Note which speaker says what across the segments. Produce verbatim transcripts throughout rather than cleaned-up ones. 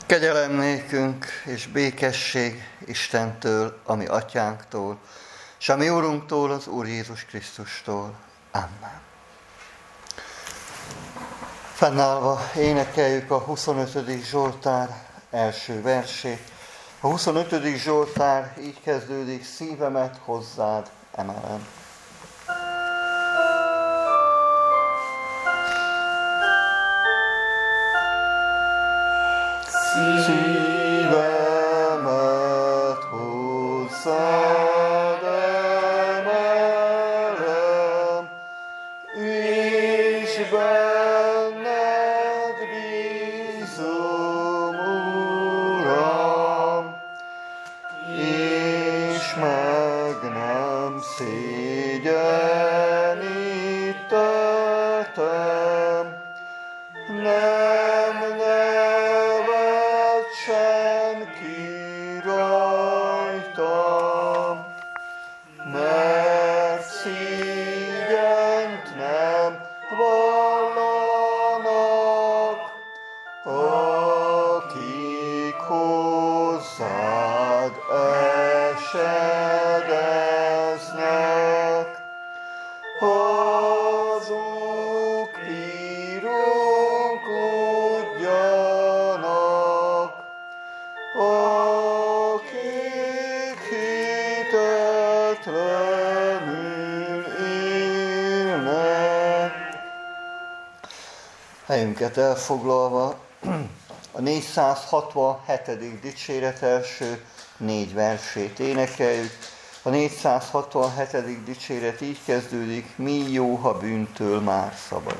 Speaker 1: Kegyelem nékünk és békesség Istentől, a mi atyánktól, és a mi Urunktól, az Úr Jézus Krisztustól. Amen. Fennállva énekeljük a huszonötödik Zsoltár első versét. A huszonötödik Zsoltár így kezdődik: szívemet hozzád emelem. Szívemet hozzád emelem, és benned bízom, Uram, és meg nem szégyenítettem, nem nevet senki rajtam, mert szégyent nem vallanak, akik hozzád esedeznek. Hazug írókodjanak, akik hitetlenül élnek. Helyünket elfoglalva a négyszázhatvanhetedik dicséret első négy versét énekeljük. A négyszázhatvanhetedik dicséret így kezdődik: mi jó, ha bűntől már szabad.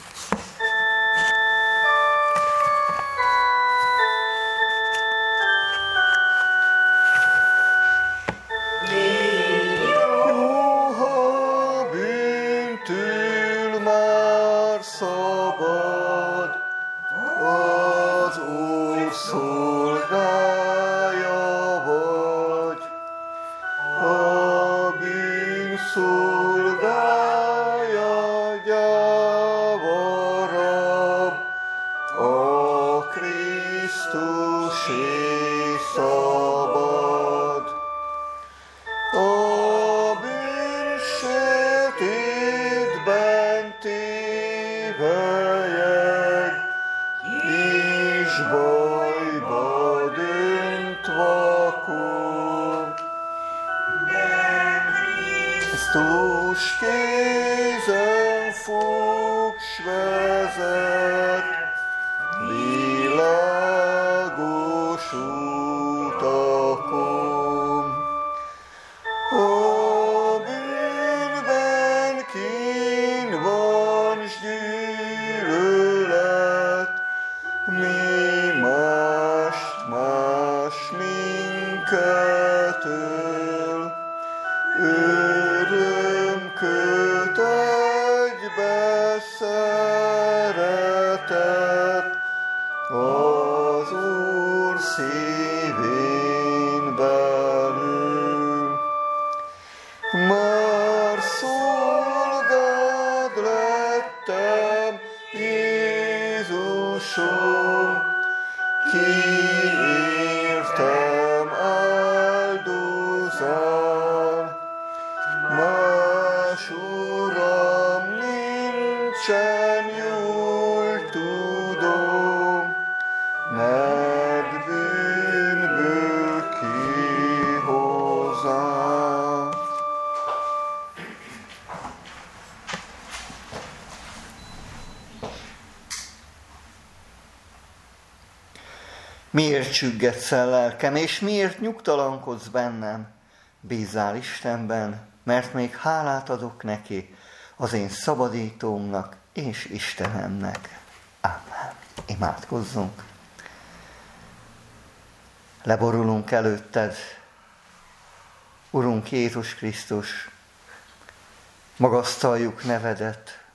Speaker 1: Miért csüggedsz el, lelkem, és miért nyugtalankodsz bennem? Bízzál Istenben, mert még hálát adok neki, az én szabadítómnak és Istenemnek. Amen. Imádkozzunk. Leborulunk előtted, Urunk Jézus Krisztus, magasztaljuk nevedet,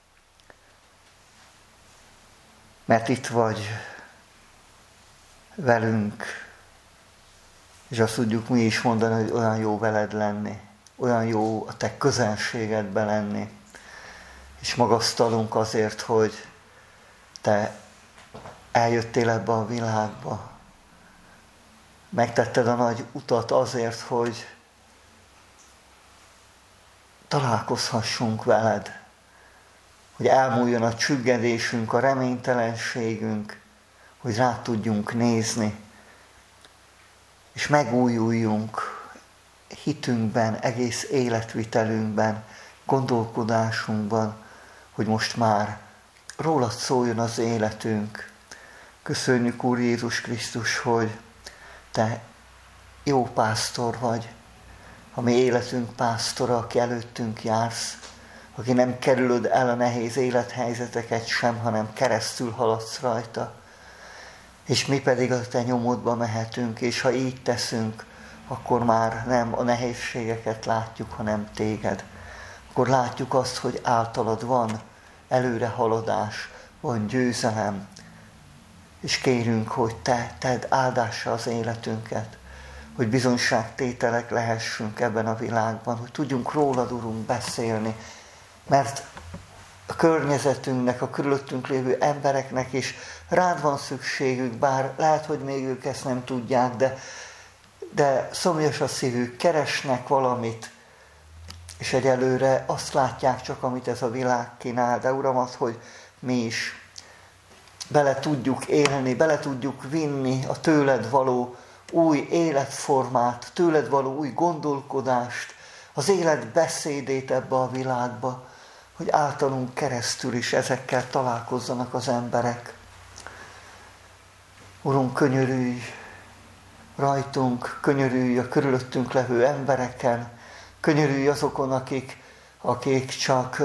Speaker 1: mert itt vagy velünk, és azt tudjuk mi is mondani, hogy olyan jó veled lenni, olyan jó a te közelségedben lenni, és magasztalunk azért, hogy te eljöttél ebbe a világba. Megtetted a nagy utat azért, hogy találkozhassunk veled, hogy elmúljon a csüggedésünk, a reménytelenségünk, hogy rá tudjunk nézni, és megújuljunk hitünkben, egész életvitelünkben, gondolkodásunkban, hogy most már rólad szóljon az életünk. Köszönjük, Úr Jézus Krisztus, hogy te jó pásztor vagy, a mi életünk pásztora, aki előttünk jársz, aki nem kerülöd el a nehéz élethelyzeteket sem, hanem keresztül haladsz rajta. És mi pedig a te nyomodba mehetünk, és ha így teszünk, akkor már nem a nehézségeket látjuk, hanem téged. Akkor látjuk azt, hogy általad van előrehaladás, van győzelem, és kérünk, hogy te tedd áldással az életünket, hogy bizonyságtételek lehessünk ebben a világban, hogy tudjunk rólad, Urunk, beszélni, mert a környezetünknek, a körülöttünk lévő embereknek is rád van szükségük, bár lehet, hogy még ők ezt nem tudják, de, de szomjas a szívük, keresnek valamit, és egyelőre azt látják csak, amit ez a világ kínál, de Uram, az, hogy mi is bele tudjuk élni, bele tudjuk vinni a tőled való új életformát, tőled való új gondolkodást, az élet beszédét ebbe a világba, hogy általunk keresztül is ezekkel találkozzanak az emberek. Urunk, könyörülj rajtunk, könyörülj a körülöttünk levő embereken, könyörülj azokon, akik, akik csak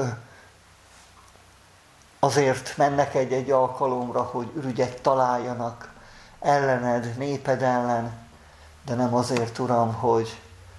Speaker 1: azért mennek egy-egy alkalomra, hogy ürügyet találjanak ellened, néped ellen, de nem azért, Uram, hogy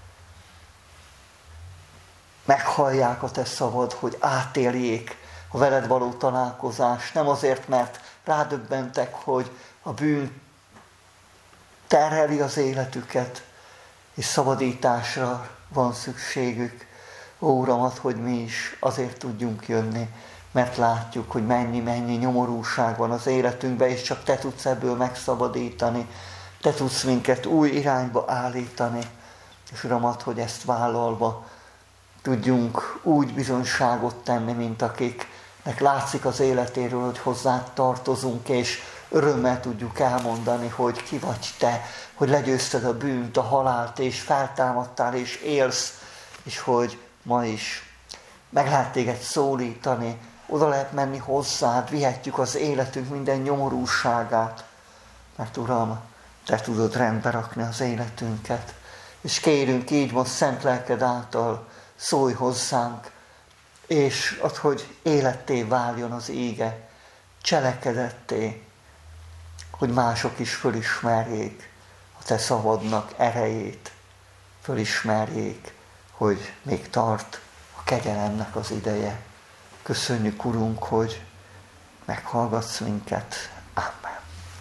Speaker 1: meghallják a te szavad, hogy átéljék a veled való találkozást. Nem azért, mert rádöbbentek, hogy a bűn terheli az életüket, és szabadításra van szükségük. Ó, Uram, add, hogy mi is azért tudjunk jönni, mert látjuk, hogy mennyi-mennyi nyomorúság van az életünkben, és csak te tudsz ebből megszabadítani. Te tudsz minket új irányba állítani. És Uram, add, hogy ezt vállalva tudjunk úgy bizonyságot tenni, mint akiknek látszik az életéről, hogy hozzád tartozunk, és örömmel tudjuk elmondani, hogy ki vagy te, hogy legyőzted a bűnt, a halált, és feltámadtál, és élsz, és hogy ma is meg lehet téged szólítani, oda lehet menni hozzád, vihetjük az életünk minden nyomorúságát, mert Uram, te tudod rendbe rakni az életünket, és kérünk így most szent lelked által, szólj hozzánk, és add, hogy életté váljon az ége, cselekedetté, hogy mások is fölismerjék a te szavadnak erejét, fölismerjék, hogy még tart a kegyelemnek az ideje. Köszönjük, Urunk, hogy meghallgatsz minket. Amen.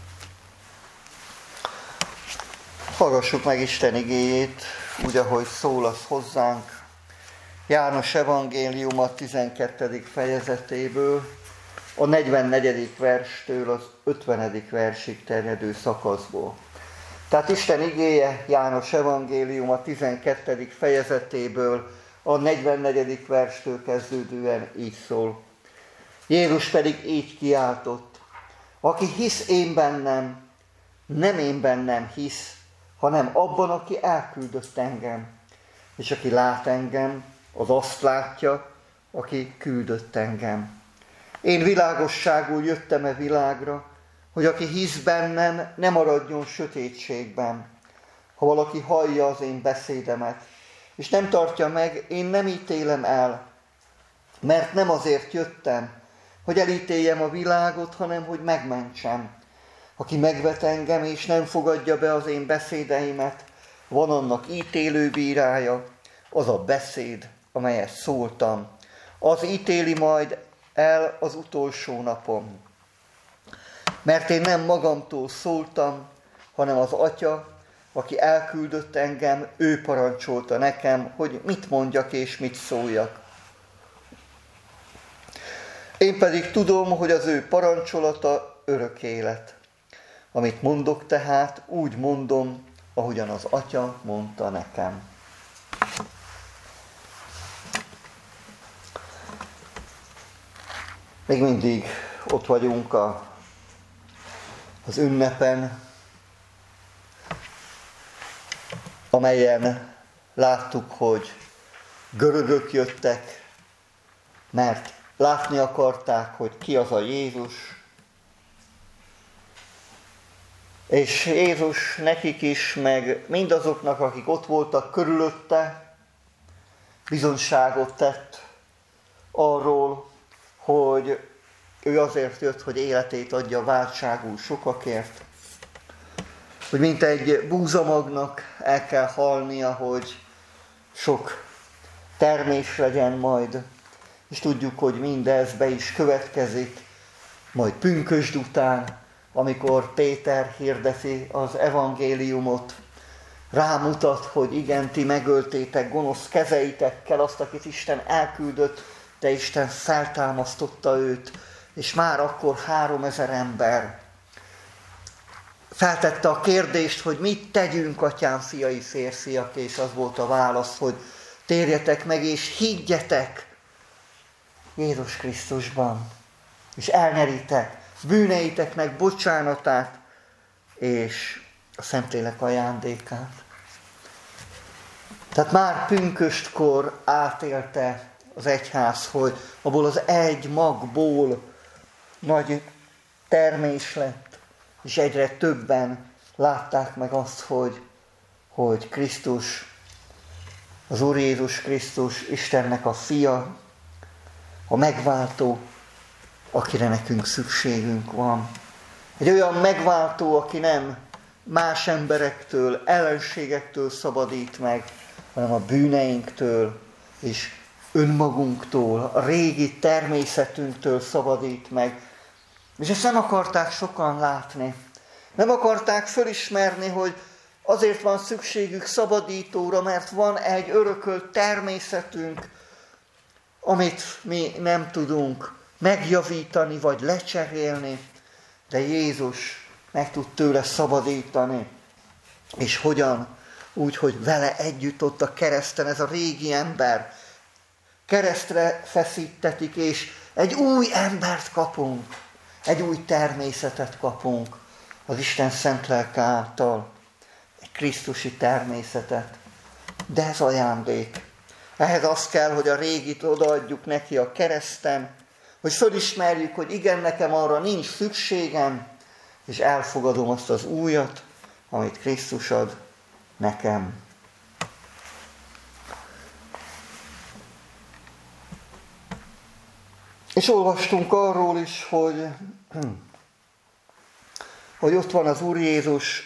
Speaker 1: Hallgassuk meg Isten igéjét, úgy, ahogy szól az hozzánk. János evangéliuma tizenkettedik fejezetéből, a negyvennegyedik verstől az ötvenedik versig terjedő szakaszból. Tehát Isten igéje János evangéliuma tizenkettedik fejezetéből, a negyvennegyedik verstől kezdődően így szól. Jézus pedig így kiáltott: aki hisz én bennem, nem én bennem hisz, hanem abban, aki elküldött engem. És aki lát engem, az azt látja, aki küldött engem. Én világosságul jöttem e világra, hogy aki hisz bennem, ne maradjon sötétségben. Ha valaki hallja az én beszédemet, és nem tartja meg, én nem ítélem el, mert nem azért jöttem, hogy elítéljem a világot, hanem hogy megmentsem. Aki megvet engem, és nem fogadja be az én beszédeimet, van annak ítélő bírája, az a beszéd, amelyet szóltam. Az ítéli majd el az utolsó napon. Mert én nem magamtól szóltam, hanem az Atya, aki elküldött engem, ő parancsolta nekem, hogy mit mondjak és mit szóljak. Én pedig tudom, hogy az ő parancsolata örök élet. Amit mondok tehát, úgy mondom, ahogyan az Atya mondta nekem. Még mindig ott vagyunk a, az ünnepen, amelyen láttuk, hogy görögök jöttek, mert látni akarták, hogy ki az a Jézus. És Jézus nekik is, meg mindazoknak, akik ott voltak körülötte, bizonyságot tett arról, hogy ő azért jött, hogy életét adja váltságul sokakért, hogy mint egy búzamagnak el kell halnia, hogy sok termés legyen majd, és tudjuk, hogy mindez be is következik, majd pünkösd után, amikor Péter hirdeti az evangéliumot, rámutat, hogy igen, ti megöltétek gonosz kezeitekkel azt, akit Isten elküldött, de Isten feltámasztotta őt, és már akkor háromezer ember feltette a kérdést, hogy mit tegyünk, atyám, fiai, férfiak, és az volt a válasz, hogy térjetek meg, és higgyetek Jézus Krisztusban, és elnyeritek bűneiteknek bocsánatát, és a Szentlélek ajándékát. Tehát már pünköstkor átélte az egyház, hogy abból az egy magból nagy termés lett, és egyre többen látták meg azt, hogy, hogy Krisztus, az Úr Jézus Krisztus, Istennek a fia, a megváltó, akire nekünk szükségünk van. Egy olyan megváltó, aki nem más emberektől, ellenségektől szabadít meg, hanem a bűneinktől és önmagunktól, a régi természetünktől szabadít meg. És ezt nem akarták sokan látni. Nem akarták fölismerni, hogy azért van szükségük szabadítóra, mert van egy örökölt természetünk, amit mi nem tudunk megjavítani vagy lecserélni, de Jézus meg tud tőle szabadítani. És hogyan? Úgy, hogy vele együtt ott a kereszten ez a régi ember keresztre feszítetik, és egy új embert kapunk, egy új természetet kapunk az Isten szent lelke által, egy krisztusi természetet. De ez ajándék. Ehhez az kell, hogy a régit odaadjuk neki a kereszten, hogy fölismerjük, hogy igen, nekem arra nincs szükségem, és elfogadom azt az újat, amit Krisztus ad nekem. És olvastunk arról is, hogy, hogy ott van az Úr Jézus.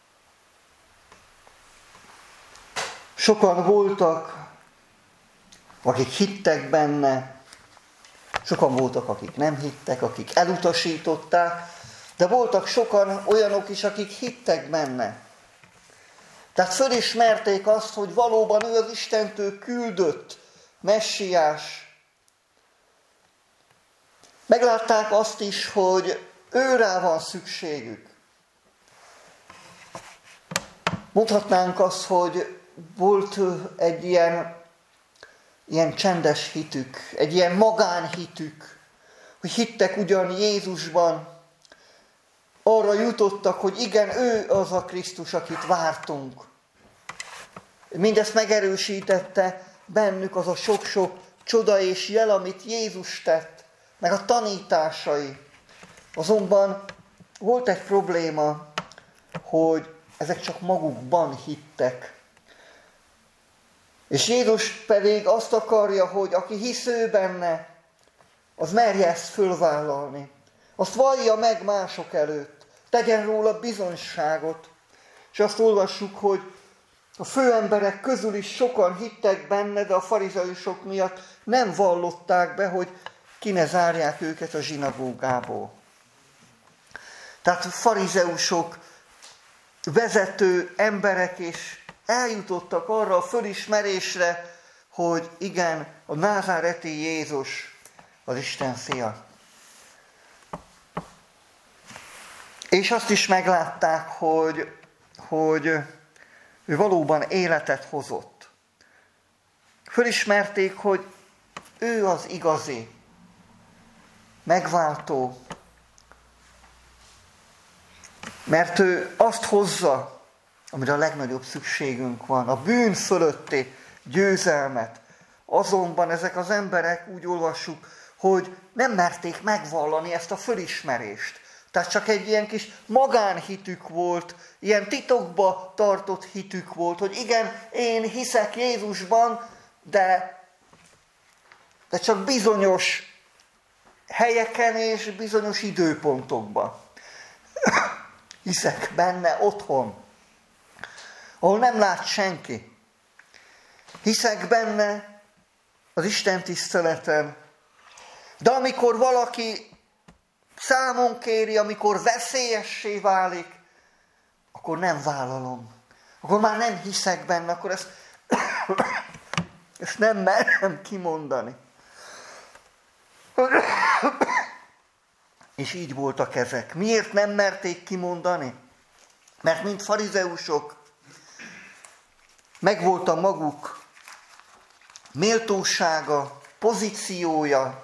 Speaker 1: Sokan voltak, akik hittek benne, sokan voltak, akik nem hittek, akik elutasították, de voltak sokan olyanok is, akik hittek benne. Tehát fölismerték azt, hogy valóban ő az Istentől küldött messiás. Meglátták azt is, hogy őrá van szükségük. Mondhatnánk azt, hogy volt egy ilyen, ilyen csendes hitük, egy ilyen magánhitük, hogy hittek ugyan Jézusban, arra jutottak, hogy igen, ő az a Krisztus, akit vártunk. Mindezt megerősítette bennük az a sok-sok csoda és jel, amit Jézus tett, meg a tanításai. Azonban volt egy probléma, hogy ezek csak magukban hittek. És Jézus pedig azt akarja, hogy aki hisz ő benne, az merje ezt fölvállalni. Azt vallja meg mások előtt, tegyen róla bizonyságot. És azt olvassuk, hogy a főemberek közül is sokan hittek benne, de a farizeusok miatt nem vallották be, hogy ki ne zárják őket a zsinagógából. Tehát a farizeusok, vezető emberek is eljutottak arra a fölismerésre, hogy igen, a názáreti Jézus az Isten fia. És azt is meglátták, hogy, hogy ő valóban életet hozott. Fölismerték, hogy ő az igazi, megváltó, mert ő azt hozza, amire a legnagyobb szükségünk van, a bűn fölötti győzelmet. Azonban ezek az emberek, úgy olvassuk, hogy nem merték megvallani ezt a fölismerést. Tehát csak egy ilyen kis magánhitük volt, ilyen titokba tartott hitük volt, hogy igen, én hiszek Jézusban, de, de csak bizonyos helyeken és bizonyos időpontokban. Hiszek benne otthon, ahol nem lát senki. Hiszek benne az Isten tiszteleten, de amikor valaki számon kéri, amikor veszélyessé válik, akkor nem vállalom. Akkor már nem hiszek benne, akkor ezt, ezt nem merem kimondani. És így voltak ezek. Miért nem merték kimondani? Mert mint farizeusok megvolt a maguk méltósága, pozíciója,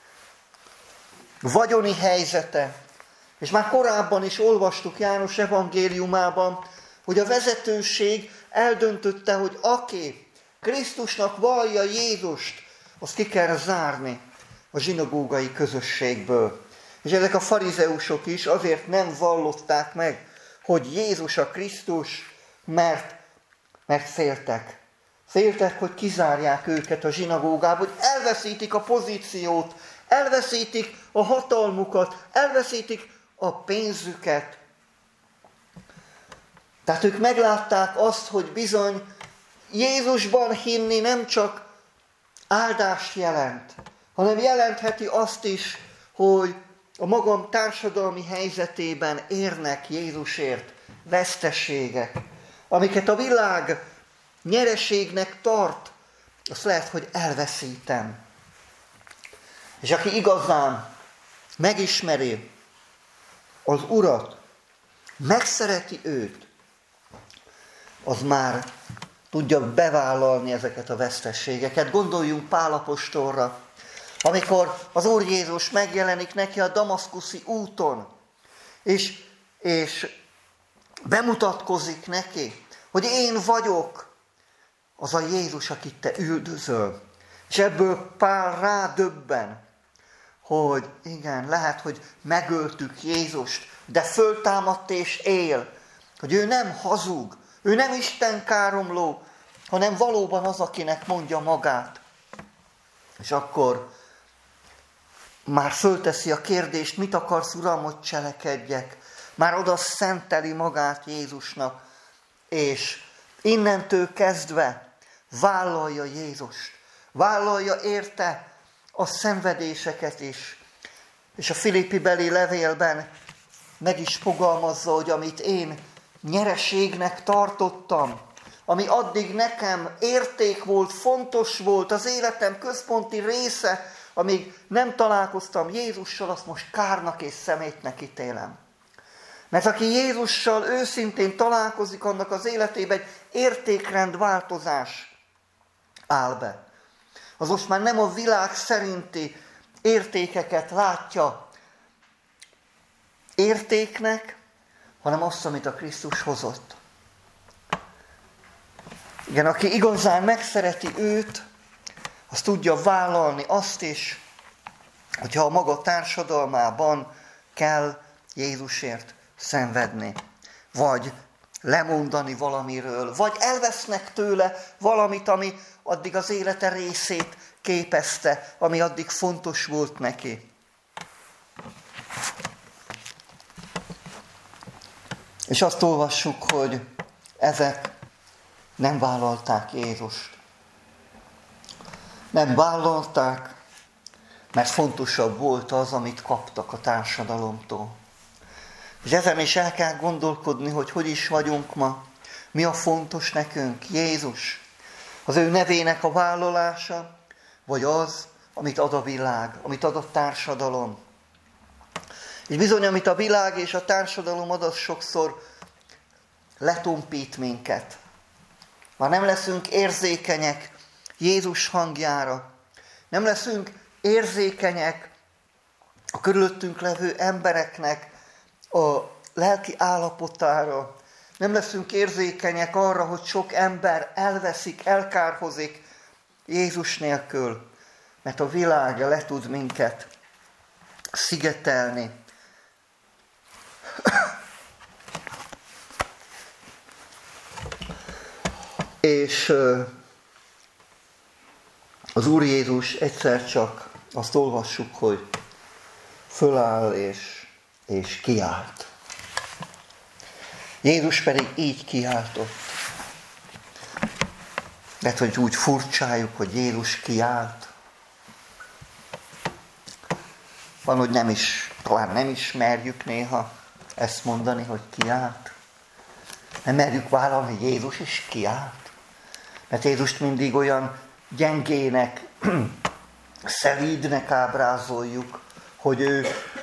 Speaker 1: vagyoni helyzete, és már korábban is olvastuk János evangéliumában, hogy a vezetőség eldöntötte, hogy aki Krisztusnak vallja Jézust, azt ki kell zárni a zsinagógai közösségből. És ezek a farizeusok is azért nem vallották meg, hogy Jézus a Krisztus, mert, mert féltek. Féltek, hogy kizárják őket a zsinagógába, hogy elveszítik a pozíciót, elveszítik a hatalmukat, elveszítik a pénzüket. Tehát ők meglátták azt, hogy bizony Jézusban hinni nem csak áldást jelent, hanem jelentheti azt is, hogy a magam társadalmi helyzetében érnek Jézusért veszteségek, amiket a világ nyereségnek tart, azt lehet, hogy elveszítem. És aki igazán megismeri az Urat, megszereti őt, az már tudja bevállalni ezeket a veszteségeket. Gondoljunk Pál apostolra, amikor az Úr Jézus megjelenik neki a damaszkuszi úton, és, és bemutatkozik neki, hogy én vagyok az a Jézus, akit te üldözöl. És ebből Pál rádöbben, hogy igen, lehet, hogy megöltük Jézust, de föltámadt és él, hogy ő nem hazug, ő nem istenkáromló, hanem valóban az, akinek mondja magát. És akkor már fölteszi a kérdést, mit akarsz, Uram, hogy cselekedjek? Már oda szenteli magát Jézusnak, és innentől kezdve vállalja Jézust. Vállalja érte a szenvedéseket is. És a Filippi-beli levélben meg is fogalmazza, hogy amit én nyereségnek tartottam, ami addig nekem érték volt, fontos volt, az életem központi része, amíg nem találkoztam Jézussal, azt most kárnak és szemétnek ítélem. Mert aki Jézussal őszintén találkozik, annak az életében egy értékrendváltozás áll be. Az most már nem a világ szerinti értékeket látja értéknek, hanem azt, amit a Krisztus hozott. Igen, aki igazán megszereti őt, az tudja vállalni azt is, hogyha a maga társadalmában kell Jézusért szenvedni, vagy lemondani valamiről, vagy elvesznek tőle valamit, ami addig az élete részét képezte, ami addig fontos volt neki. És azt olvassuk, hogy ezek nem vállalták Jézust. Nem vállalták, mert fontosabb volt az, amit kaptak a társadalomtól. És ezen is el kell gondolkodni, hogy hogy is vagyunk ma. Mi a fontos nekünk? Jézus. Az ő nevének a vállalása, vagy az, amit ad a világ, amit ad a társadalom. És bizony, amit a világ és a társadalom ad, az sokszor letompít minket. Már nem leszünk érzékenyek Jézus hangjára. Nem leszünk érzékenyek a körülöttünk levő embereknek a lelki állapotára. Nem leszünk érzékenyek arra, hogy sok ember elveszik, elkárhozik Jézus nélkül, mert a világ le tud minket szigetelni. És az Úr Jézus egyszer csak azt olvassuk, hogy föláll és, és kiált. Jézus pedig így kiáltott. Lehet, hogy úgy furcsáljuk, hogy Jézus kiált. Van, hogy nem is, talán nem ismerjük néha ezt mondani, hogy kiált. Nem merjük vállalni, hogy Jézus is kiált. Mert Jézust mindig olyan gyengének, szelídnek ábrázoljuk, hogy ő,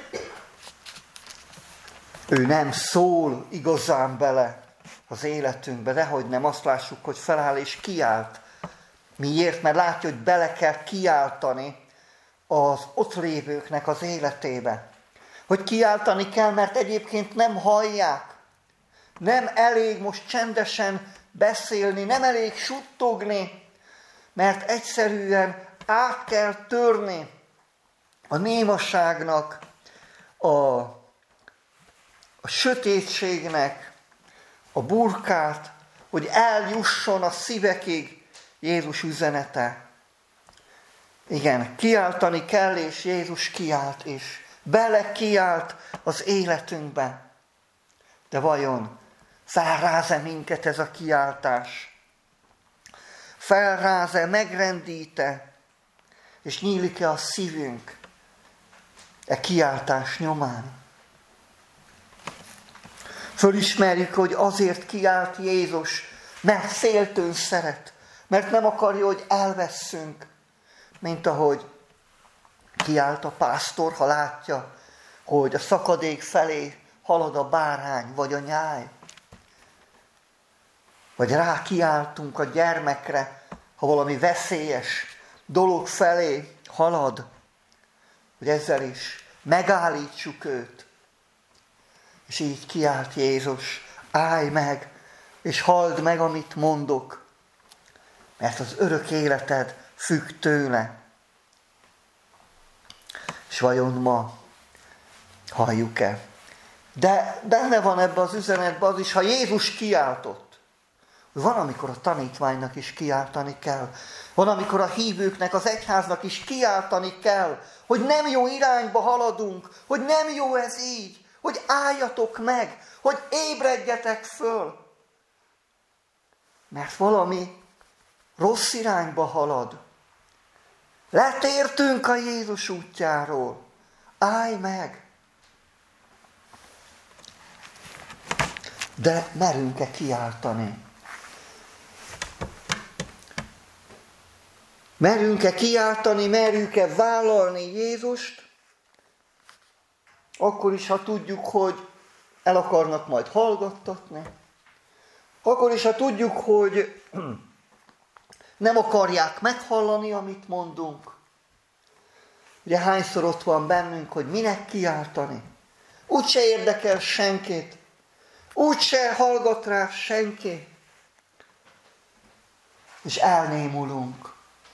Speaker 1: ő nem szól igazán bele az életünkbe, dehogy nem, azt lássuk, hogy feláll és kiált. Miért? Mert látja, hogy bele kell kiáltani az ott lévőknek az életébe. Hogy kiáltani kell, mert egyébként nem hallják. Nem elég most csendesen beszélni, nem elég suttogni, mert egyszerűen át kell törni a némaságnak, a, a sötétségnek a burkát, hogy eljusson a szívekig Jézus üzenete. Igen, kiáltani kell, és Jézus kiált, és bele kiált az életünkbe. De vajon felráz-e minket ez a kiáltás? Felráz-e, megrendít-e, és nyílik-e a szívünk e kiáltás nyomán? Fölismerjük, hogy azért kiált Jézus, mert féltőn szeret, mert nem akarja, hogy elvesszünk, mint ahogy kiált a pásztor, ha látja, hogy a szakadék felé halad a bárány vagy a nyáj. Vagy rá kiáltunk a gyermekre, ha valami veszélyes dolog felé halad, hogy ezzel is megállítsuk őt. És így kiált Jézus, állj meg, és halld meg, amit mondok, mert az örök életed függ tőle. És vajon ma halljuk-e? De benne van ebbe az üzenetben az is, ha Jézus kiáltott, van, amikor a tanítványnak is kiáltani kell. Van, amikor a hívőknek, az egyháznak is kiáltani kell, hogy nem jó irányba haladunk, hogy nem jó ez így, hogy álljatok meg, hogy ébredjetek föl. Mert valami rossz irányba halad. Letértünk a Jézus útjáról. Állj meg! De merünk-e kiáltani? Merünk-e kiáltani, merjük-e vállalni Jézust? Akkor is, ha tudjuk, hogy el akarnak majd hallgattatni. Akkor is, ha tudjuk, hogy nem akarják meghallani, amit mondunk. Ugye hányszor ott van bennünk, hogy minek kiáltani? Úgyse érdekel senkit. Úgyse hallgat rá senki. És elnémulunk.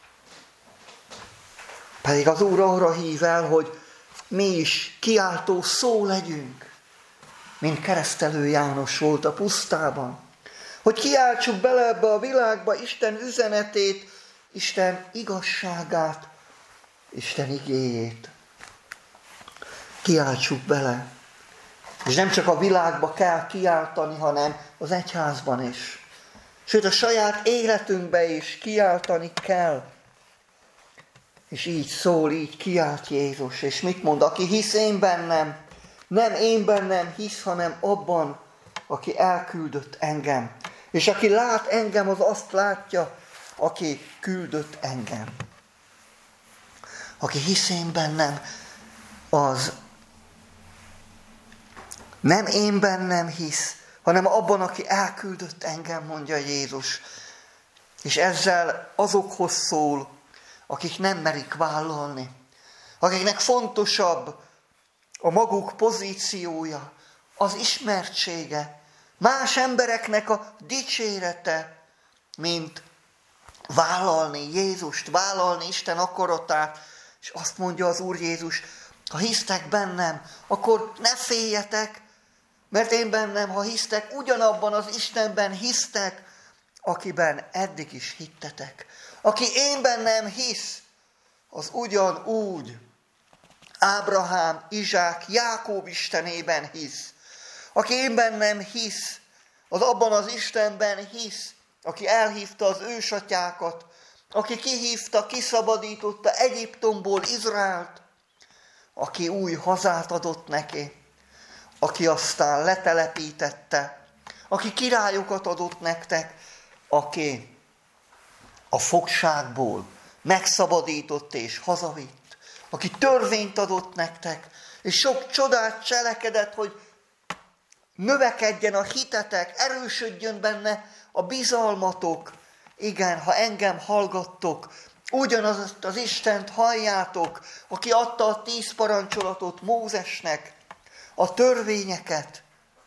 Speaker 1: Pedig az Úr arra hív el, hogy mi is kiáltó szó legyünk, mint keresztelő János volt a pusztában. Hogy kiáltsuk bele ebbe a világba Isten üzenetét, Isten igazságát, Isten igéjét. Kiáltsuk bele. És nem csak a világba kell kiáltani, hanem az egyházban is. Sőt, a saját életünkbe is kiáltani kell. És így szól, így kiált Jézus. És mit mond? Aki hisz én bennem, nem én bennem hisz, hanem abban, aki elküldött engem. És aki lát engem, az azt látja, aki küldött engem. Aki hisz én bennem, az Nem én bennem hisz, hanem abban, aki elküldött engem, mondja Jézus. És ezzel azokhoz szól, akik nem merik vállalni, akiknek fontosabb a maguk pozíciója, az ismertsége, más embereknek a dicsérete, mint vállalni Jézust, vállalni Isten akaratát. És azt mondja az Úr Jézus, ha hisztek bennem, akkor ne féljetek, mert én bennem, ha hisztek, ugyanabban az Istenben hisztek, akiben eddig is hittetek. Aki én bennem hisz, az ugyanúgy Ábrahám, Izsák, Jákob Istenében hisz. Aki én bennem hisz, az abban az Istenben hisz, aki elhívta az ősatyákat, aki kihívta, kiszabadította Egyiptomból Izraelt, aki új hazát adott neki, aki aztán letelepítette, aki királyokat adott nektek, aki a fogságból megszabadított és hazavitt, aki törvényt adott nektek, és sok csodát cselekedett, hogy növekedjen a hitetek, erősödjön benne a bizalmatok. Igen, ha engem hallgattok, ugyanazt az Istent halljátok, aki adta a tíz parancsolatot Mózesnek, a törvényeket.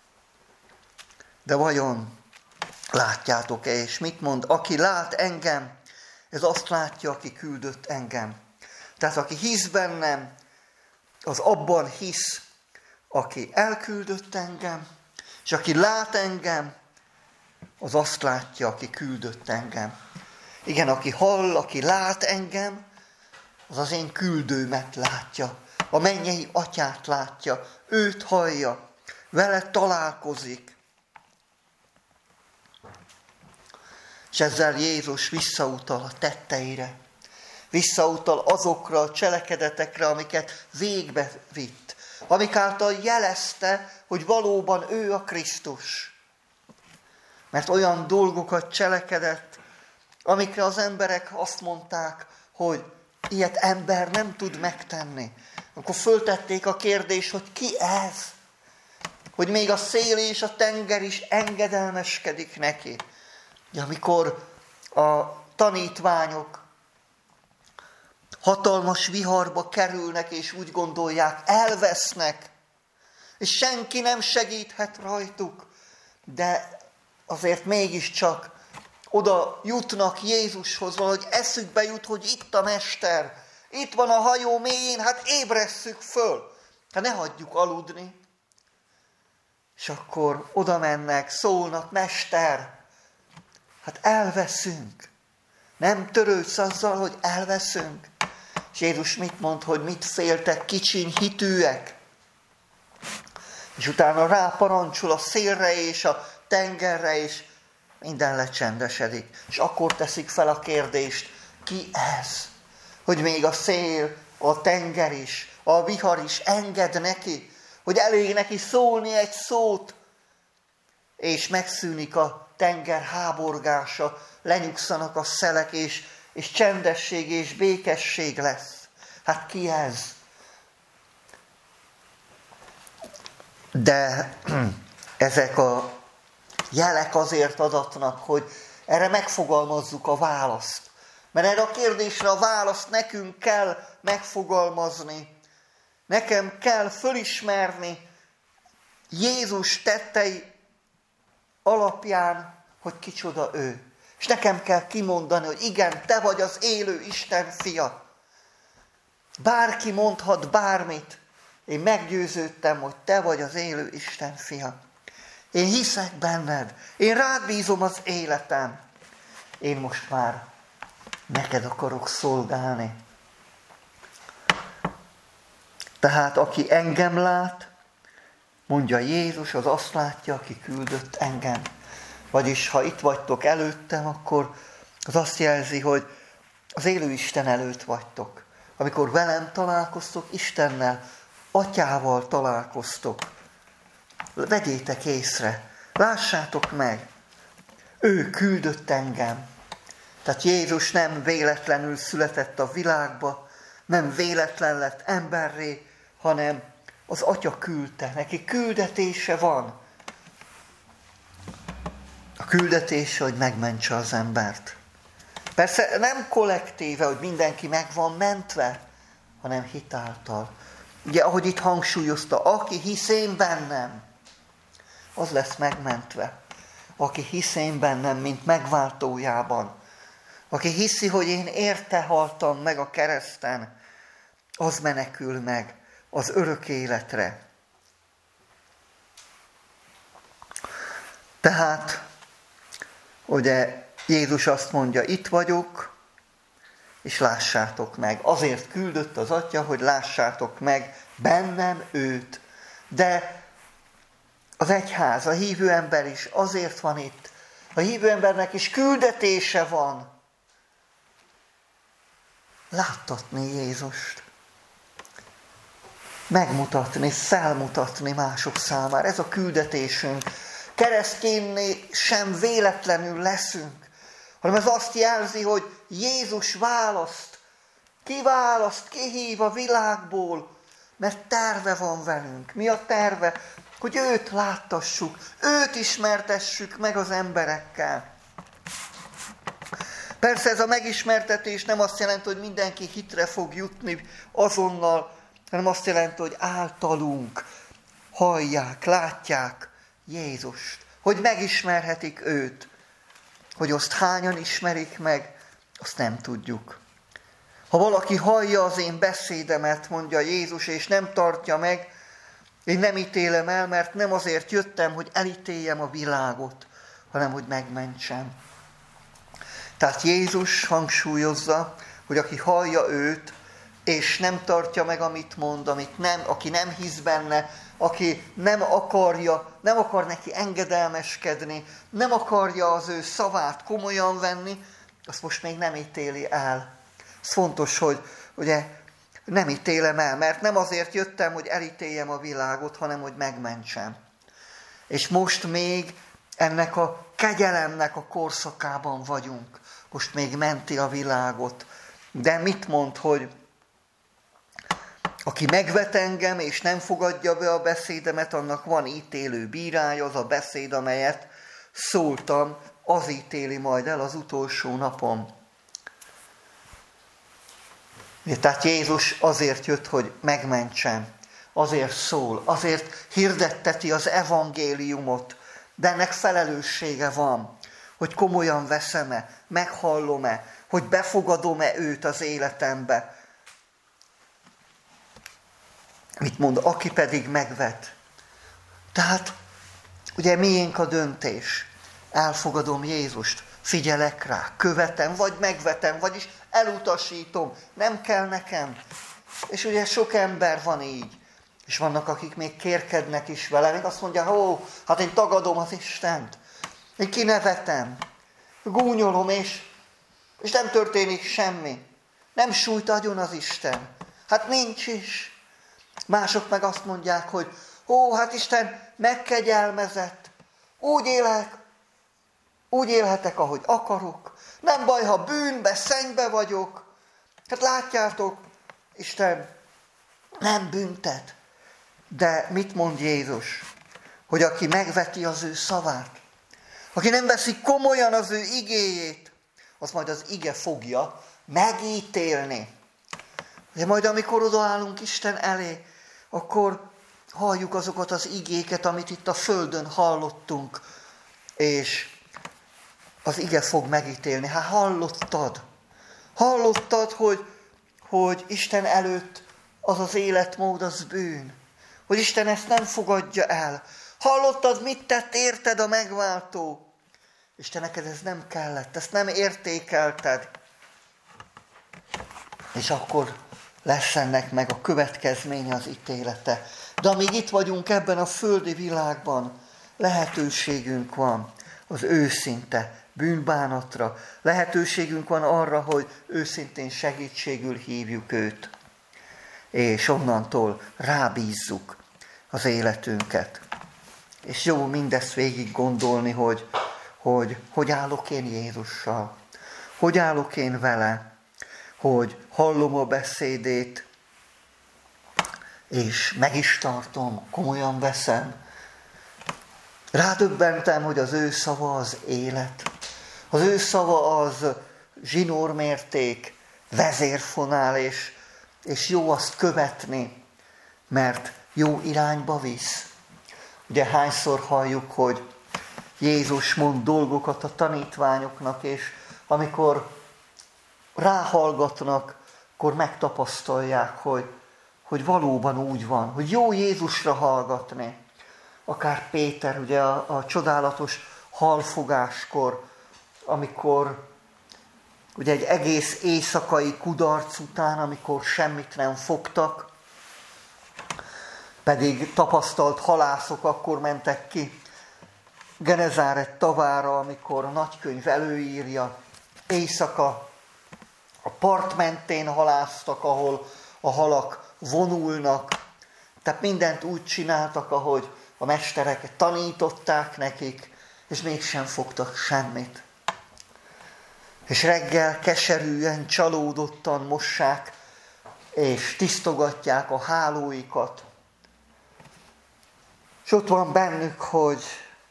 Speaker 1: De vajon látjátok-e, és mit mond? Aki lát engem, ez azt látja, aki küldött engem. Tehát aki hisz bennem, az abban hisz, aki elküldött engem, és aki lát engem, az azt látja, aki küldött engem. Igen, aki hall, aki lát engem, az az én küldőmet látja. A mennyei atyát látja, őt hallja, vele találkozik. És ezzel Jézus visszautal a tetteire. Visszautal azokra a cselekedetekre, amiket végbe vitt. Amik által jelezte, hogy valóban ő a Krisztus. Mert olyan dolgokat cselekedett, amikre az emberek azt mondták, hogy ilyet ember nem tud megtenni. Akkor föltették a kérdést, hogy ki ez? Hogy még a szél és a tenger is engedelmeskedik neki. De amikor a tanítványok hatalmas viharba kerülnek, és úgy gondolják, elvesznek, és senki nem segíthet rajtuk, de azért mégiscsak oda jutnak Jézushoz, valahogy eszükbe jut, hogy itt a Mester, itt van a hajó mélyén, hát ébresszük föl, hát ne hagyjuk aludni. És akkor oda mennek, szólnak, Mester, hát elveszünk. Nem törődsz azzal, hogy elveszünk. És Jézus mit mond, hogy mit féltek, kicsiny hitűek? És utána ráparancsol a szélre és a tengerre, és minden lecsendesedik. És akkor teszik fel a kérdést, ki ez? Hogy még a szél, a tenger is, a vihar is enged neki, hogy elég neki szólni egy szót, és megszűnik a tenger háborgása, lenyugszanak a szelek, és, és csendesség és békesség lesz. Hát ki ez? De ezek a jelek azért adatnak, hogy erre megfogalmazzuk a választ. Mert erre a kérdésre a választ nekünk kell megfogalmazni. Nekem kell fölismerni Jézus tettei alapján, hogy kicsoda ő. És nekem kell kimondani, hogy igen, te vagy az élő Isten fia. Bárki mondhat bármit. Én meggyőződtem, hogy te vagy az élő Isten fia. Én hiszek benned. Én rád bízom az életem. Én most már neked akarok szolgálni. Tehát aki engem lát, mondja Jézus, az azt látja, aki küldött engem. Vagyis ha itt vagytok előttem, akkor az azt jelzi, hogy az élő Isten előtt vagytok. Amikor velem találkoztok, Istennel, Atyával találkoztok. Vegyétek észre, lássátok meg, ő küldött engem. Tehát Jézus nem véletlenül született a világba, nem véletlen lett emberré, hanem Az Atya küldte, neki küldetése van. A küldetése, hogy megmentse az embert. Persze nem kollektíve, hogy mindenki meg van mentve, hanem hitáltal. Ugye, ahogy itt hangsúlyozta, aki hisz én bennem, az lesz megmentve. Aki hisz én bennem, mint megváltójában. Aki hiszi, hogy én érte haltam meg a kereszten, az menekül meg az örök életre. Tehát, ugye Jézus azt mondja, itt vagyok, és lássátok meg. Azért küldött az Atya, hogy lássátok meg bennem őt. De az egyház, a hívő ember is azért van itt. A hívő embernek is küldetése van. Láttatni Jézust. Megmutatni, felmutatni mások számára. Ez a küldetésünk. Keresztényné sem véletlenül leszünk, hanem ez azt jelzi, hogy Jézus választ, kiválaszt, kihív a világból, mert terve van velünk. Mi a terve? Hogy őt láttassuk, őt ismertessük meg az emberekkel. Persze ez a megismertetés nem azt jelenti, hogy mindenki hitre fog jutni azonnal, hanem azt jelenti, hogy általunk hallják, látják Jézust, hogy megismerhetik őt. Hogy azt hányan ismerik meg, azt nem tudjuk. Ha valaki hallja az én beszédemet, mondja Jézus, és nem tartja meg, én nem ítélem el, mert nem azért jöttem, hogy elítéljem a világot, hanem hogy megmentsem. Tehát Jézus hangsúlyozza, hogy aki hallja őt, és nem tartja meg, amit mond, amit nem, aki nem hisz benne, aki nem akarja, nem akar neki engedelmeskedni, nem akarja az ő szavát komolyan venni, azt most még nem ítéli el. Ez fontos, hogy ugye nem ítélem el, mert nem azért jöttem, hogy elítéljem a világot, hanem hogy megmentsem. És most még ennek a kegyelemnek a korszakában vagyunk. Most még menti a világot. De mit mond, hogy aki megvet engem, és nem fogadja be a beszédemet, annak van ítélő bírája, az a beszéd, amelyet szóltam, az ítéli majd el az utolsó napon. Tehát Jézus azért jött, hogy megmentsen, azért szól, azért hirdetteti az evangéliumot, de ennek felelőssége van, hogy komolyan veszem-e, meghallom-e, hogy befogadom-e őt az életembe. Mit mond? Aki pedig megvet. Tehát, ugye miénk a döntés? Elfogadom Jézust, figyelek rá, követem, vagy megvetem, vagyis elutasítom, nem kell nekem. És ugye sok ember van így, és vannak, akik még kérkednek is vele, még azt mondják, ó, hát én tagadom az Istent, én kinevetem, gúnyolom, és, és nem történik semmi. Nem sújt agyon az Isten. Hát nincs is. Mások meg azt mondják, hogy ó, hát Isten megkegyelmezett, úgy élek, úgy élhetek, ahogy akarok. Nem baj, ha bűnbe, szennybe vagyok. Hát látjátok, Isten nem büntet. De mit mond Jézus? Hogy aki megveti az ő szavát, aki nem veszi komolyan az ő igéjét, az majd az ige fogja megítélni. De majd amikor odaállunk Isten elé, akkor halljuk azokat az igéket, amit itt a földön hallottunk, és az ige fog megítélni. Hát hallottad? Hallottad, hogy, hogy Isten előtt az az életmód, az bűn. Hogy Isten ezt nem fogadja el. Hallottad, mit tett érted a megváltó? Isten, neked ez nem kellett, ezt nem értékelted. És akkor lesz ennek meg a következménye, az ítélete. De amíg itt vagyunk ebben a földi világban, lehetőségünk van az őszinte bűnbánatra, lehetőségünk van arra, hogy őszintén segítségül hívjuk őt, és onnantól rábízzuk az életünket. És jó mindezt végig gondolni, hogy hogy, hogy állok én Jézussal, hogy állok én vele, hogy hallom a beszédét, és meg is tartom, komolyan veszem. Rádöbbentem, hogy az ő szava az élet. Az ő szava az zsinórmérték, vezérfonál, és, és jó azt követni, mert jó irányba visz. Ugye hányszor halljuk, hogy Jézus mond dolgokat a tanítványoknak, és amikor ráhallgatnak, akkor megtapasztalják, hogy, hogy valóban úgy van, hogy jó Jézusra hallgatni. Akár Péter, ugye a, a csodálatos halfogáskor, amikor ugye egy egész éjszakai kudarc után, amikor semmit nem fogtak, pedig tapasztalt halászok akkor mentek ki Genezáret tavára, amikor a nagykönyv előírja, éjszaka a part mentén halásztak, ahol a halak vonulnak, tehát mindent úgy csináltak, ahogy a mesterek tanították nekik, és mégsem fogtak semmit. És reggel keserűen, csalódottan mossák, és tisztogatják a hálóikat. És ott van bennük, hogy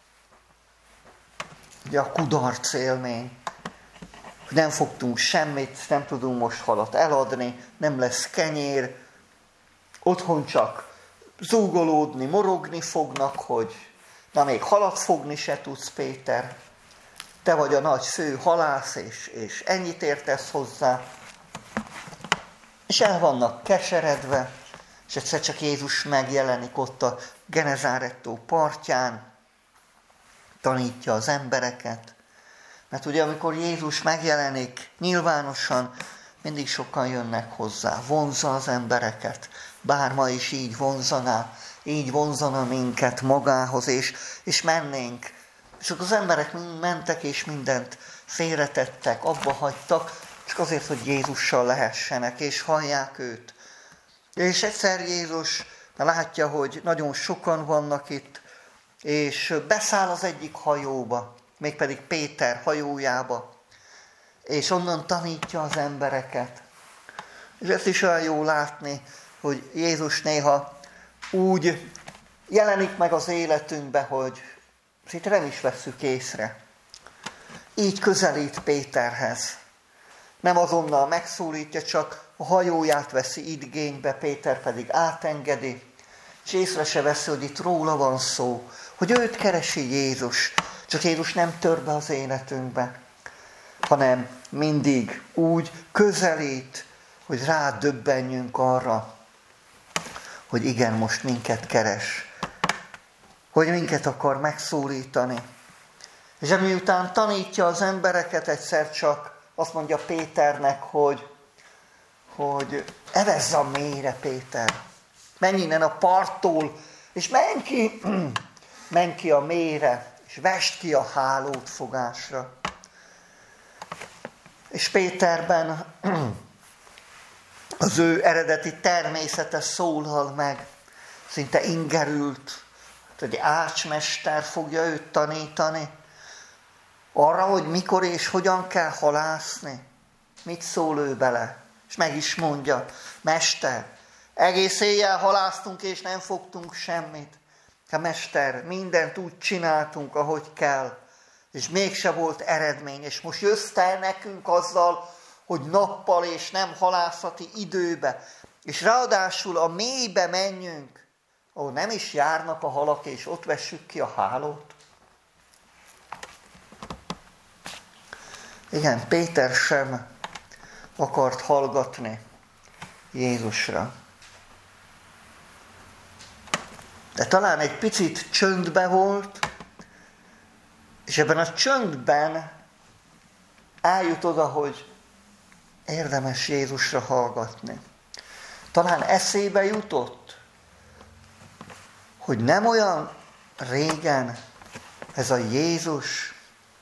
Speaker 1: ugye a kudarc élmény, hogy nem fogtunk semmit, nem tudunk most halat eladni, nem lesz kenyér, otthon csak zúgolódni, morogni fognak, hogy na még halat fogni se tudsz, Péter. Te vagy a nagy fő halász, és, és ennyit értesz hozzá. És el vannak keseredve, és egyszer csak Jézus megjelenik ott a Genezáret-tó partján, tanítja az embereket. Mert ugye amikor Jézus megjelenik nyilvánosan, mindig sokan jönnek hozzá, vonzza az embereket, bár ma is így vonzaná, így vonzana minket magához, és, és mennénk. És akkor az emberek mentek, és mindent félretettek, abba hagytak, csak azért, hogy Jézussal lehessenek, és hallják őt. És egyszer Jézus látja, hogy nagyon sokan vannak itt, és beszáll az egyik hajóba, mégpedig Péter hajójába, és onnan tanítja az embereket. És ezt is olyan jó látni, hogy Jézus néha úgy jelenik meg az életünkbe, hogy szinte nem is vesszük észre. Így közelít Péterhez. Nem azonnal megszólítja, csak a hajóját veszi igénybe, Péter pedig átengedi, és észre se veszi, hogy itt róla van szó, hogy őt keresi Jézus, csak Jézus nem tör be az életünkbe, hanem mindig úgy közelít, hogy rádöbbenjünk arra, hogy igen, most minket keres, hogy minket akar megszólítani. És miután tanítja az embereket, egyszer csak azt mondja Péternek, hogy, hogy evezz a mélyre, Péter. Menj innen a parttól, és menj ki, menj ki a mélyre, és vesd ki a hálót fogásra. És Péterben az ő eredeti természete szólal meg, szinte ingerült, hogy ácsmester fogja őt tanítani, arra, hogy mikor és hogyan kell halászni. Mit szól ő bele? És meg is mondja, mester, egész éjjel halásztunk, és nem fogtunk semmit. Hát mester, mindent úgy csináltunk, ahogy kell, és mégse volt eredmény, és most jössz te nekünk azzal, hogy nappal és nem halászati időbe, és ráadásul a mélybe menjünk, ahol nem is járnak a halak, és ott vessük ki a hálót. Igen, Péter sem akart hallgatni Jézusra. De talán egy picit csöndbe volt, és ebben a csöndben eljut oda, hogy érdemes Jézusra hallgatni. Talán eszébe jutott, hogy nem olyan régen ez a Jézus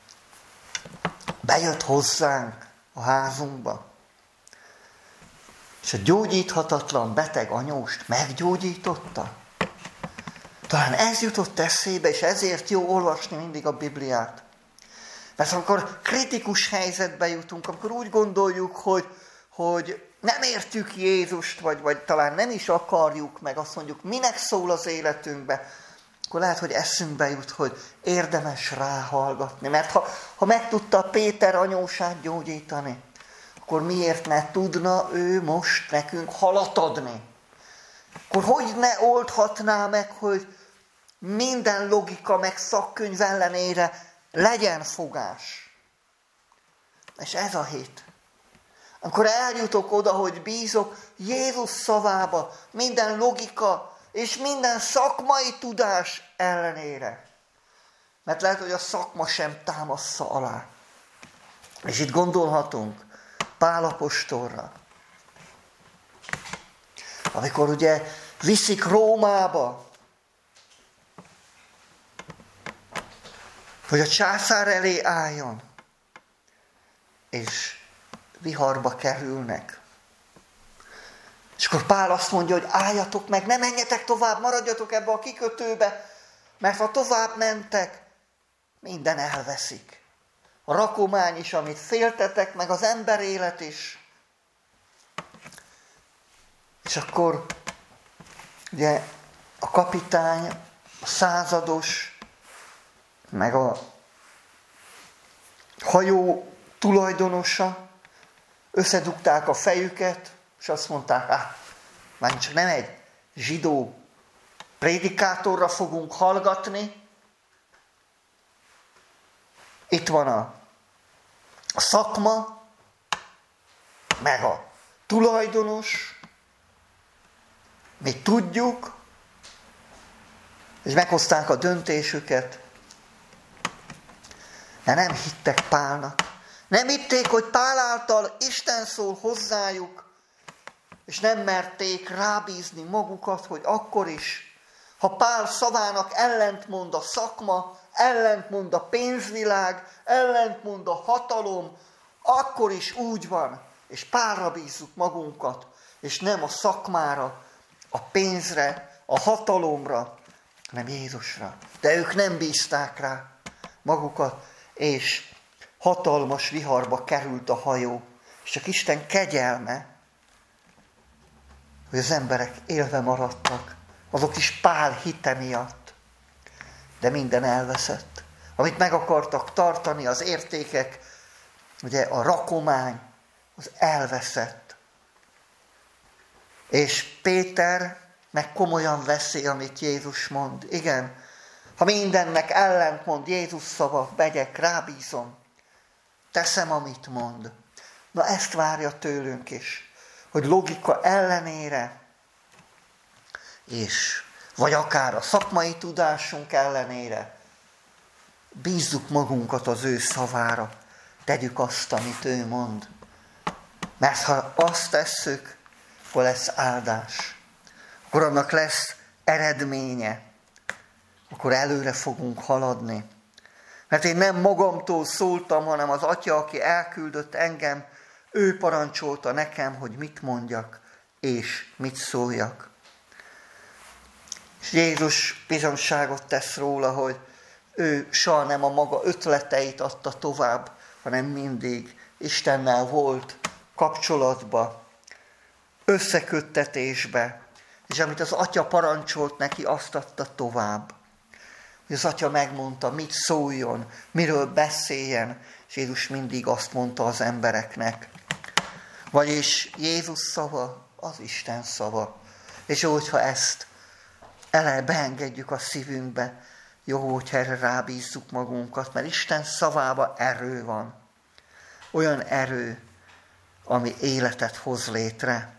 Speaker 1: bejött hozzánk a házunkba, és a gyógyíthatatlan beteg anyóst meggyógyította. Talán ez jutott eszébe, és ezért jó olvasni mindig a Bibliát. Mert amikor kritikus helyzetbe jutunk, amikor úgy gondoljuk, hogy, hogy nem értjük Jézust, vagy, vagy talán nem is akarjuk, meg azt mondjuk, minek szól az életünkbe, akkor lehet, hogy eszünkbe jut, hogy érdemes ráhallgatni. Mert ha, ha meg tudta Péter anyósát gyógyítani, akkor miért ne tudna ő most nekünk halat adni? Akkor hogy ne oldhatná meg, hogy minden logika meg szakkönyv ellenére legyen fogás? És ez a hit. Akkor eljutok oda, hogy bízok Jézus szavába, minden logika és minden szakmai tudás ellenére. Mert lehet, hogy a szakma sem támassza alá. És itt gondolhatunk Pál apostolra. Amikor ugye viszik Rómába, hogy a császár elé álljon, és viharba kerülnek. És akkor Pál azt mondja, hogy álljatok meg, ne menjetek tovább, maradjatok ebbe a kikötőbe, mert ha tovább mentek, minden elveszik. A rakomány is, amit féltetek, meg az ember élet is. És akkor ugye a kapitány, a százados, meg a hajó tulajdonosa összedugták a fejüket, és azt mondták, ah, már csak nem egy zsidó prédikátorra fogunk hallgatni. Itt van a, a szakma, meg a tulajdonos, mi tudjuk, és meghozták a döntésüket, de nem hittek Pálnak. Nem hitték, hogy Pál által Isten szól hozzájuk, és nem merték rábízni magukat, hogy akkor is, ha Pál szavának ellentmond a szakma, ellentmond a pénzvilág, ellentmond a hatalom, akkor is úgy van, és Pálra bízzuk magunkat, és nem a szakmára, a pénzre, a hatalomra, hanem Jézusra. De ők nem bízták rá magukat, és hatalmas viharba került a hajó, és csak Isten kegyelme, hogy az emberek élve maradtak, azok is Pál hite miatt. De minden elveszett. Amit meg akartak tartani, az értékek, ugye a rakomány, az elveszett. És Péter meg komolyan veszi, amit Jézus mond. Igen, ha mindennek ellentmond Jézus szava, megyek, rábízom. Teszem, amit mond. Na ezt várja tőlünk is, hogy logika ellenére, és vagy akár a szakmai tudásunk ellenére, bízzuk magunkat az ő szavára, tegyük azt, amit ő mond. Mert ha azt tesszük, akkor lesz áldás. Akkor annak lesz eredménye. Akkor előre fogunk haladni. Mert én nem magamtól szóltam, hanem az Atya, aki elküldött engem, ő parancsolta nekem, hogy mit mondjak, és mit szóljak. És Jézus bizonyságot tesz róla, hogy ő soha nem a maga ötleteit adta tovább, hanem mindig Istennel volt kapcsolatba, összeköttetésbe, és amit az Atya parancsolt neki, azt adta tovább. Az Atya megmondta, mit szóljon, miről beszéljen, és Jézus mindig azt mondta az embereknek. Vagyis Jézus szava az Isten szava. És jó, hogyha ezt ele beengedjük a szívünkbe, jó, hogyha erre rábízzuk magunkat, mert Isten szavába erő van. Olyan erő, ami életet hoz létre.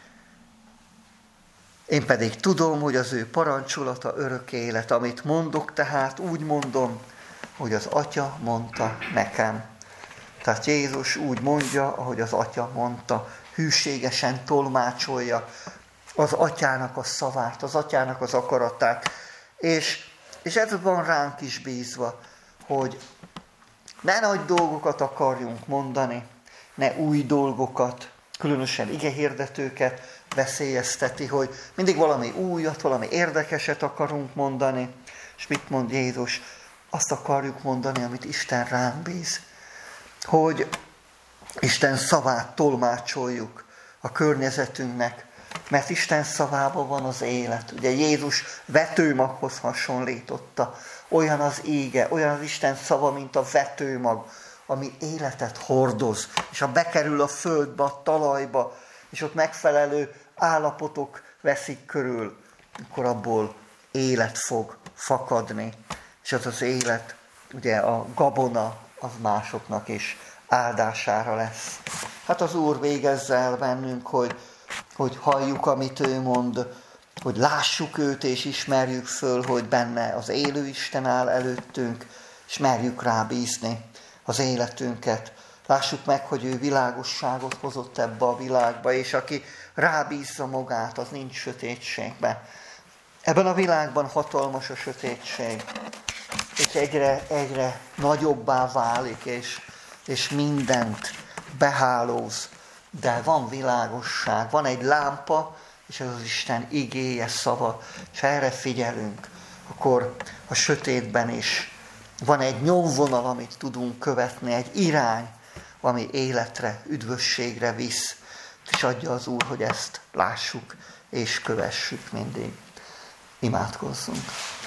Speaker 1: Én pedig tudom, hogy az ő parancsolata örök élet. Amit mondok, tehát úgy mondom, hogy az Atya mondta nekem. Tehát Jézus úgy mondja, ahogy az Atya mondta, hűségesen tolmácsolja az Atyának a szavát, az Atyának az akaratát. És, és ez van ránk is bízva, hogy ne nagy dolgokat akarjunk mondani, ne új dolgokat, különösen igehirdetőket veszélyezteti, hogy mindig valami újat, valami érdekeset akarunk mondani, és mit mond Jézus? Azt akarjuk mondani, amit Isten ránk bíz. Hogy Isten szavát tolmácsoljuk a környezetünknek, mert Isten szavában van az élet. Ugye Jézus vetőmaghoz hasonlította. Olyan az ége, olyan az Isten szava, mint a vetőmag, ami életet hordoz, és ha bekerül a földbe, a talajba, és ott megfelelő állapotok veszik körül, akkor abból élet fog fakadni. És az az élet, ugye a gabona, az másoknak is áldására lesz. Hát az Úr végezze el bennünk, hogy, hogy halljuk, amit ő mond, hogy lássuk őt és ismerjük föl, hogy benne az élő Isten áll előttünk, és merjük rá bízni az életünket. Lássuk meg, hogy ő világosságot hozott ebbe a világba, és aki rábízza magát, az nincs sötétségben. Ebben a világban hatalmas a sötétség, és egyre, egyre nagyobbá válik, és, és mindent behálóz. De van világosság, van egy lámpa, és ez az Isten igéje, szava, és ha erre figyelünk, akkor a sötétben is van egy nyomvonal, amit tudunk követni, egy irány, ami életre, üdvösségre visz, és adja az Úr, hogy ezt lássuk és kövessük mindig. Imádkozzunk.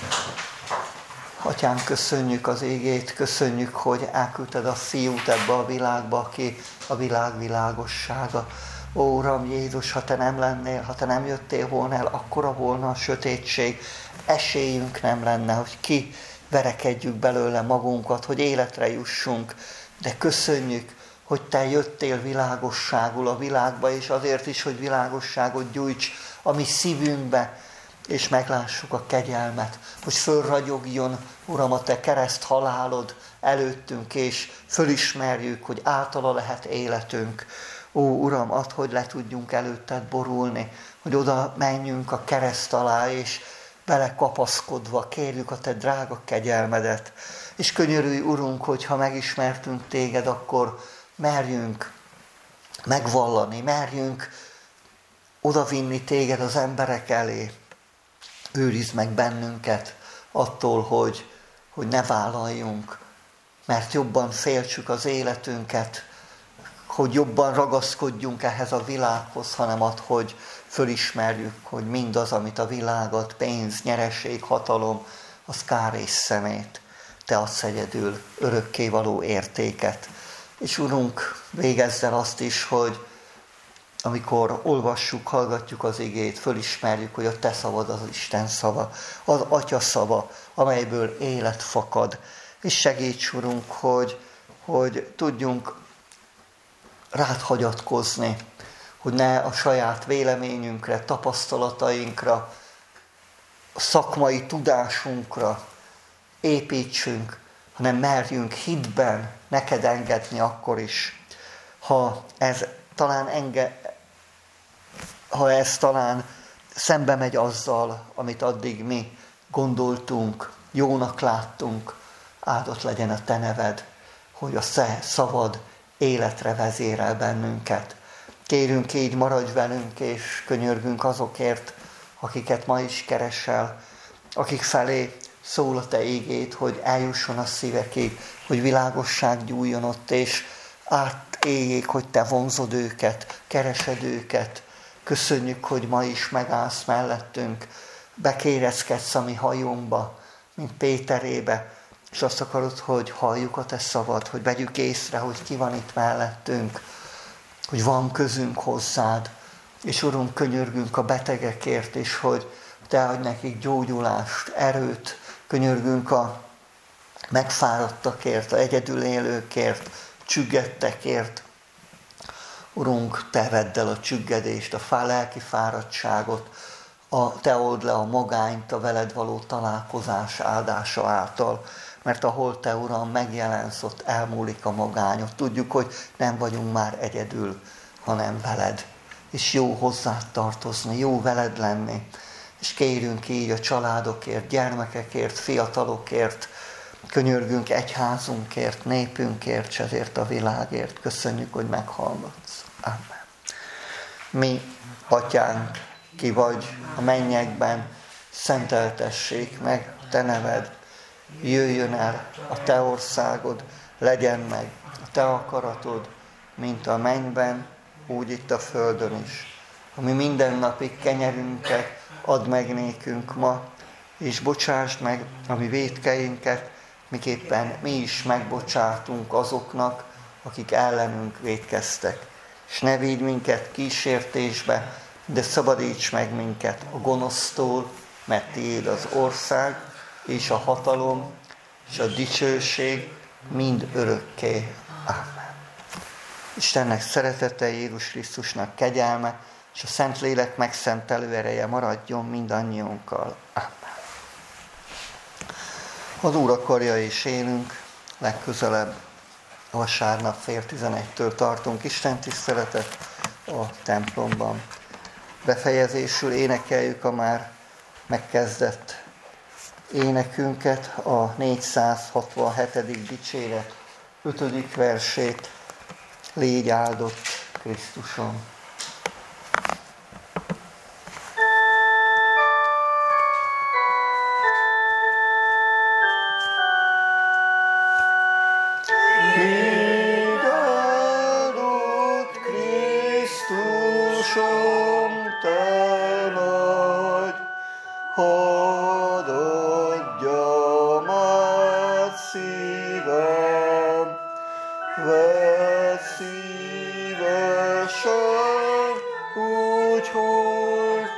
Speaker 1: Atyánk, köszönjük az égét, köszönjük, hogy elküldted a Fiút ebbe a világba, aki a világ világossága. Ó, Uram Jézus, ha Te nem lennél, ha Te nem jöttél volna el, akkora volna a sötétség, esélyünk nem lenne, hogy ki verekedjük belőle magunkat, hogy életre jussunk. De köszönjük, hogy Te jöttél világosságul a világba, és azért is, hogy világosságot gyújts a mi szívünkbe, és meglássuk a kegyelmet, hogy fölragyogjon, Uram, a Te kereszt halálod előttünk, és fölismerjük, hogy általa lehet életünk. Ó, Uram, add, hogy le tudjunk előtted borulni, hogy oda menjünk a kereszt alá, és bele kapaszkodva kérjük a Te drága kegyelmedet. És könyörülj, Urunk, hogy ha megismertünk Téged, akkor merjünk megvallani, merjünk odavinni Téged az emberek elé. Őrizd meg bennünket attól, hogy, hogy ne vállaljunk, mert jobban féltsük az életünket, hogy jobban ragaszkodjunk ehhez a világhoz, hanem ad, hogy fölismerjük, hogy mindaz, amit a világ ad, pénz, nyereség, hatalom, az kár és szemét. Te adsz egyedül örökkévaló értéket. És Urunk, végezz el azt is, hogy amikor olvassuk, hallgatjuk az igét, fölismerjük, hogy a Te szavad az Isten szava, az Atya szava, amelyből élet fakad. És segíts, Urunk, hogy, hogy tudjunk rád hagyatkozni, hogy ne a saját véleményünkre, tapasztalatainkra, szakmai tudásunkra építsünk, hanem merjünk hitben neked engedni akkor is, ha ez talán enge, ha ez talán szembe megy azzal, amit addig mi gondoltunk, jónak láttunk. Áldott legyen a Te neved, hogy a Te szavad életre vezérel bennünket. Kérünk, így maradj velünk, és könyörgünk azokért, akiket ma is keresel, akik felé szól a Te ígéd, hogy eljusson a szívekig, hogy világosság gyújjon ott, és átéljék, hogy Te vonzod őket, keresed őket. Köszönjük, hogy ma is megállsz mellettünk, bekérezkedsz a mi hajunkba, mint Péterébe, és azt akarod, hogy halljuk a Te szavad, hogy vegyük észre, hogy ki van itt mellettünk, hogy van közünk hozzád, és Urunk, könyörgünk a betegekért is, hogy Te adj nekik gyógyulást, erőt, könyörgünk a megfáradtakért, a egyedül élőkért, csüggedtekért. Urunk, Te vedd el a csüggedést, a lelki fáradtságot, a, Te old le a magányt a veled való találkozás áldása által, mert ahol Te, Uram, megjelensz, ott elmúlik a magány, ott tudjuk, hogy nem vagyunk már egyedül, hanem veled. És jó hozzád tartozni, jó veled lenni. És kérünk így a családokért, gyermekekért, fiatalokért, könyörgünk egyházunkért, népünkért, és ezért a világért. Köszönjük, hogy meghallgatsz. Amen. Mi, Atyánk, ki vagy a mennyekben, szenteltessék meg Te neved. Jöjjön el a Te országod, legyen meg a Te akaratod, mint a mennyben, úgy itt a földön is. A mi mindennapi kenyerünket add meg nékünk ma, és bocsásd meg a mi vétkeinket, miképpen mi is megbocsátunk azoknak, akik ellenünk vétkeztek. És ne védj minket kísértésbe, de szabadíts meg minket a gonosztól, mert tiéd az ország, és a hatalom, és a dicsőség mind örökké. Amen. Istennek szeretete, Jézus Krisztusnak kegyelme, és a Szentlélek megszentelő ereje maradjon mindannyiunkkal. Amen. Az Úr akarja és élünk, legközelebb vasárnap fél tizenegytől tartunk istentiszteletet a templomban. Befejezésül énekeljük a már megkezdett énekünket, a négyszázhatvanhetedik dicséret ötödik versét, légy áldott Krisztusom.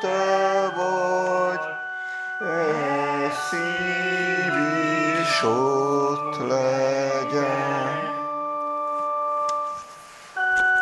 Speaker 1: Show.